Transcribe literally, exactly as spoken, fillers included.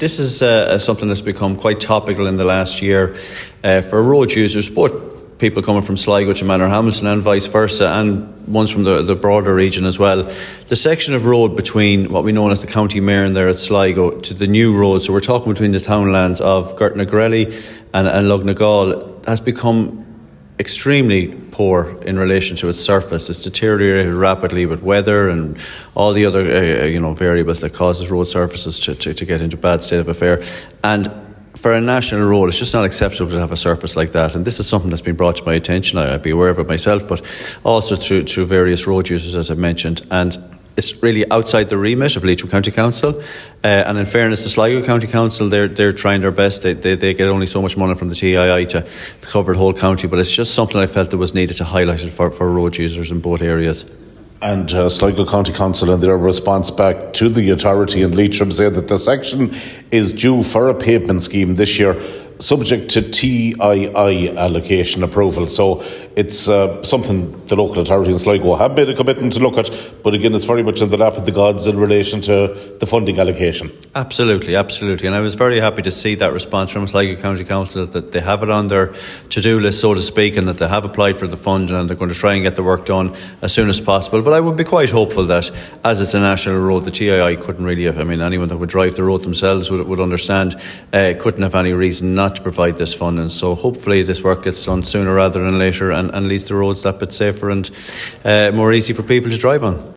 This is uh, something that's become quite topical in the last year uh, for road users, both people coming from Sligo to Manorhamilton and vice versa, and ones from the, the broader region as well. The section of road between what we know as the County Marin there at Sligo to the new road, so we're talking between the townlands of Gertnagrelly and, and Lugnagal, has become extremely poor in relation to its surface. It's deteriorated rapidly with weather and all the other uh, you know variables that causes road surfaces to, to, to get into a bad state of affair. And for a national road, it's just not acceptable to have a surface like that. And this is something that's been brought to my attention. I, I'd be aware of it myself, but also through, through various road users, as I mentioned. And it's really outside the remit of Leitrim County Council. Uh, and in fairness to Sligo County Council, they're they're trying their best. They, they they get only so much money from the T I I to, to cover the whole county. But it's just something I felt that was needed to highlight it for, for road users in both areas. And uh, Sligo County Council, in their response back to the authority in Leitrim, said that the section is due for a pavement scheme this year, subject to T I I allocation approval. So it's uh, something the local authority in Sligo have made a commitment to look at, but again, it's very much in the lap of the gods in relation to the funding allocation. Absolutely, absolutely. And I was very happy to see that response from Sligo County Council, that they have it on their to-do list, so to speak, and that they have applied for the fund and they're going to try and get the work done as soon as possible. But I would be quite hopeful that, as it's a national road, the T I I couldn't really have, I mean, anyone that would drive the road themselves would, would understand, uh, couldn't have any reason not to provide this funding. So hopefully this work gets done sooner rather than later, and, and leaves the roads that bit safer and uh, more easy for people to drive on.